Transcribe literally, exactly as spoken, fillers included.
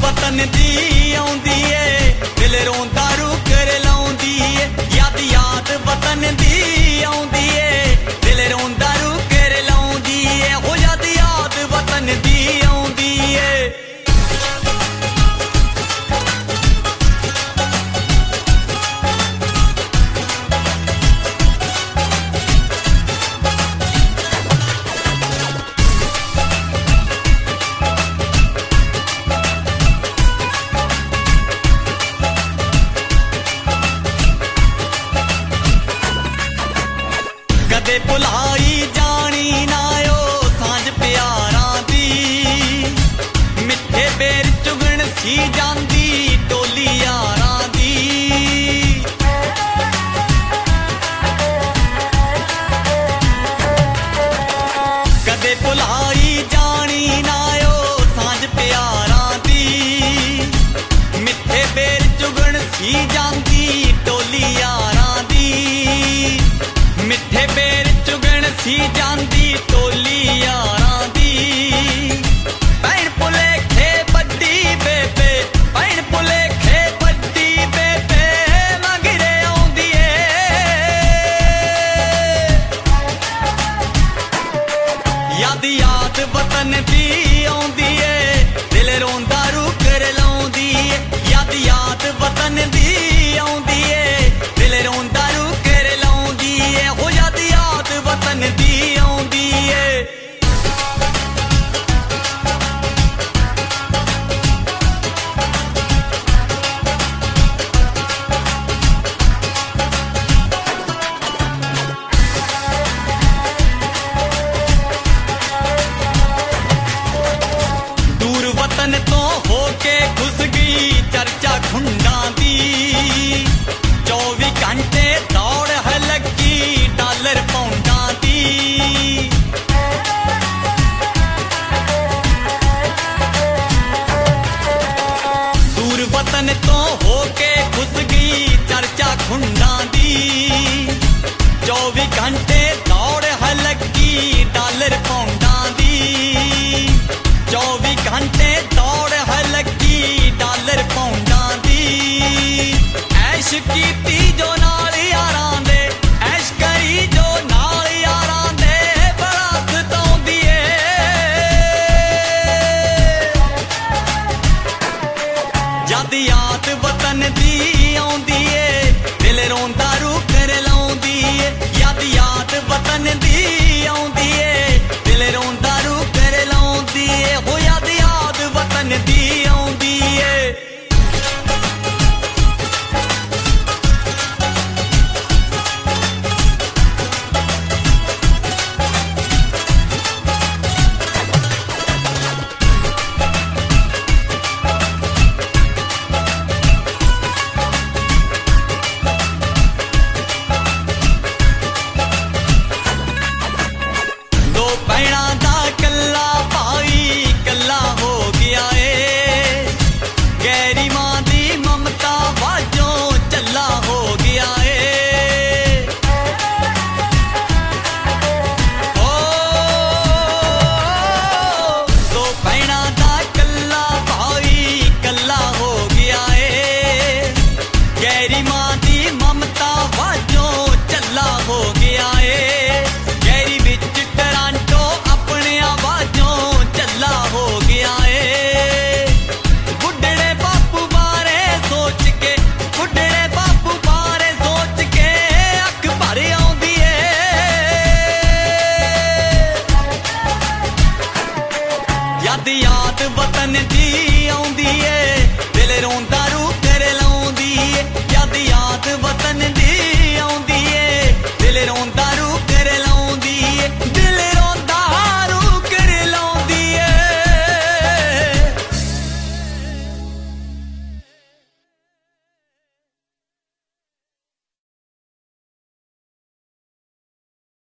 वतन दी आउंदी ए दिल रोंदा रू कर लाउंदी ए याद याद वतन दी आउंदी ए दिल रोंदा रू कर लाउंदी ए हो याद याद वतन दी आउंदी ए कदे भुलाई जानी ना ओ सांझ प्यारां दी मिठे बेर चुगण सी जांदी टोली यारां दी कदे भुलाई जानी ना ओ सांझ प्यारां दी मिठे बेर चुगण सी जांदी टोली यारां दी मिठे बेर चुगण सी जांदी टोली यारां दी भैन भुलेखे बड्डी बेबे भैन भुलेखे बड्डी बेबे मंगरे आउंदी ए याद याद वतन दी आउंदी ए दिल रोंदा रू कर लाउंदी ए याद याद वतन दी आउंदी ए दिल रोंदा रू कर लाउंदी ए हो याद याद वतन दी आउंदी ए दूर वतन तो होके घुस गई चर्चा खुंडा दी चौबी घंटे दौड़ है लगी डॉलर पाउंडा दी दूर वतन तो होके घुस गई चर्चा खुंडा दी चौबी घंटे दौड़ है लगी डॉलर पाउंडा दी चौबी घंटे दौड़ है लगी डॉलर पाउंडा दी ऐश कीती जो नाल यारां दे ऐश करी जो नाल यारां दे बड़ा सताउंदी ए याद याद वतन दी आउंदी ए दिल रोंदा रू कर लाउंदी ए याद याद वतन दी आउंदी ए दिल रोंदा रू कर लाउंदी ए हो याद याद वतन दी आउंदी ए दो भैणां दा कल्ला भाई कल्ला हो गया ए गैरी मां दी ममता वाजों चल्ला हो गया ए ओ दो भैणां दा कल्ला भाई कल्ला हो गया ए गैरी मां दी ममता वाजों चल्ला हो गया ए गैरी विच टरांटो अपने आवाजों चल्ला हो गया ए बुढ़ड़े बापू बारे सोच के बुढ़ड़े बापू बारे सोच के अख भर आउंदी ए याद याद वतन दी